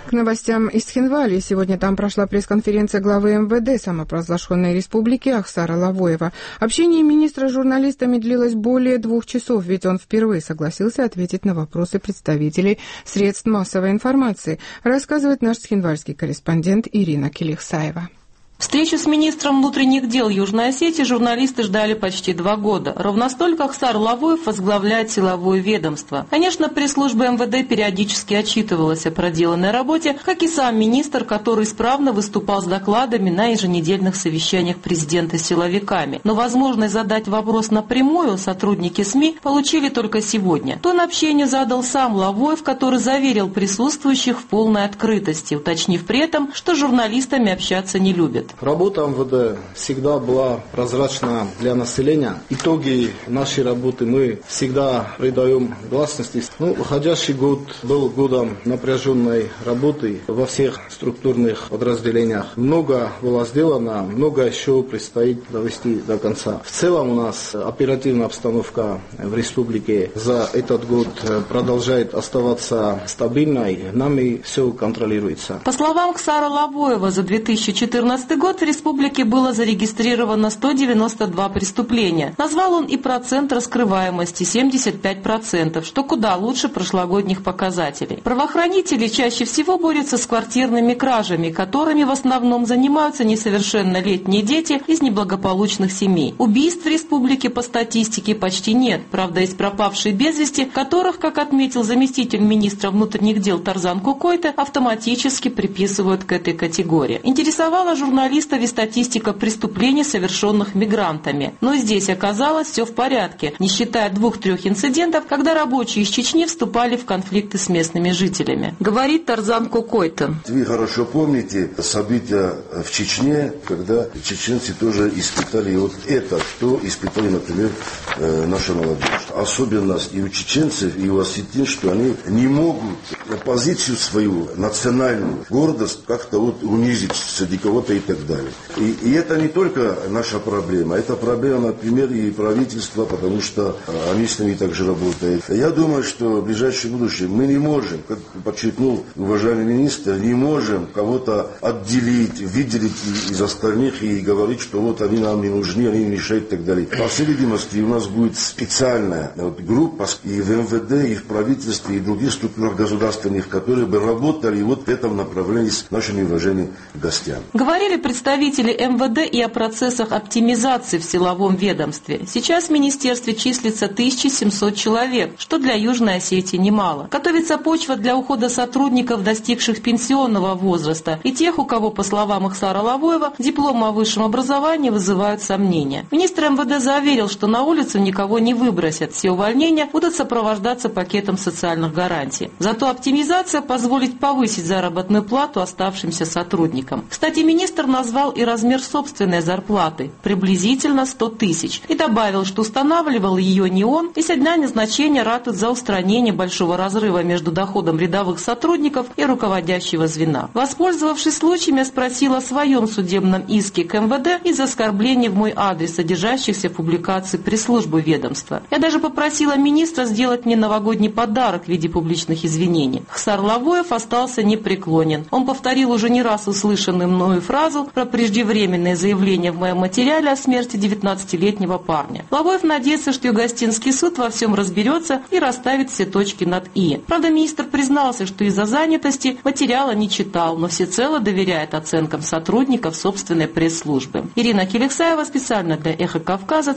К новостям из Цхинвали. Сегодня там прошла пресс-конференция главы МВД самопровозглашенной республики Ахсара Лавоева. Общение министра с журналистами длилось более 2 часов, ведь он впервые согласился ответить на вопросы представителей средств массовой информации, рассказывает наш цхинвальский корреспондент Ирина Келихсаева. Встречу с министром внутренних дел Южной Осетии журналисты ждали почти 2 года. Ровно столько Ахсар Лавоев возглавляет силовое ведомство. Конечно, пресс-служба МВД периодически отчитывалась о проделанной работе, как и сам министр, который исправно выступал с докладами на еженедельных совещаниях президента с силовиками. Но возможность задать вопрос напрямую сотрудники СМИ получили только сегодня. Тон общения задал сам Лавоев, который заверил присутствующих в полной открытости, уточнив при этом, что с журналистами общаться не любит. Работа МВД всегда была прозрачна для населения. Итоги нашей работы мы всегда придаем гласности. Уходящий год был годом напряженной работы во всех структурных подразделениях. Много было сделано, много еще предстоит довести до конца. В целом у нас оперативная обстановка в республике за этот год продолжает оставаться стабильной. Нами все контролируется. По словам Ахсара Лавоева, за 2014 год в республике было зарегистрировано 192 преступления. Назвал он и процент раскрываемости – 75%, что куда лучше прошлогодних показателей. Правоохранители чаще всего борются с квартирными кражами, которыми в основном занимаются несовершеннолетние дети из неблагополучных семей. Убийств в республике по статистике почти нет. Правда, есть пропавшие без вести, которых, как отметил заместитель министра внутренних дел Тарзан Кукойте, автоматически приписывают к этой категории. Интересовала журналистов и статистика преступлений, совершенных мигрантами. Но здесь оказалось все в порядке, не считая 2-3 инцидентов, когда рабочие из Чечни вступали в конфликты с местными жителями. Говорит Тарзан Кукойте. Вы хорошо помните события в Чечне, когда чеченцы тоже испытали вот это, что испытали, например, наша молодежь. Особенность и у чеченцев, и у осетин, что они не могут позицию свою, национальную гордость как-то вот унизить среди кого-то и так далее. И это не только наша проблема, это проблема, например, и правительства, потому что они с ними также работают. Я думаю, что в ближайшем будущем мы не можем, как подчеркнул уважаемый министр, не можем кого-то отделить, выделить из остальных и говорить, что вот они нам не нужны, они мешают и так далее. По всей видимости, у нас будет специальная группа и в МВД, и в правительстве, и в других структурах государственных, которые бы работали вот в этом направлении с нашими уважаемыми гостями. Говорили представители МВД и о процессах оптимизации в силовом ведомстве. Сейчас в министерстве числится 1700 человек, что для Южной Осетии немало. Готовится почва для ухода сотрудников, достигших пенсионного возраста, и тех, у кого, по словам Ахсара Лавоева, дипломы о высшем образовании вызывают сомнения. Министр МВД заверил, что на улицу никого не выбросят. Все увольнения будут сопровождаться пакетом социальных гарантий. Зато оптимизация позволит повысить заработную плату оставшимся сотрудникам. Кстати, министр назвал и размер собственной зарплаты – приблизительно 100 тысяч. И добавил, что устанавливал ее не он, и со дня назначения ратует за устранение большого разрыва между доходом рядовых сотрудников и руководящего звена. Воспользовавшись случаем, я спросила о своем судебном иске к МВД из-за оскорблений в мой адрес, содержащихся в публикации пресс-службы ведомства. Я даже попросила министра сделать мне новогодний подарок в виде публичных извинений. Ахсар Лавоев остался непреклонен. Он повторил уже не раз услышанную мною фразу про преждевременное заявление в моем материале о смерти 19-летнего парня. Лавоев надеется, что Югостинский суд во всем разберется и расставит все точки над «и». Правда, министр признался, что из-за занятости материала не читал, но всецело доверяет оценкам сотрудников собственной пресс-службы. Ирина Келихсаева специально для «Эхо Кавказа».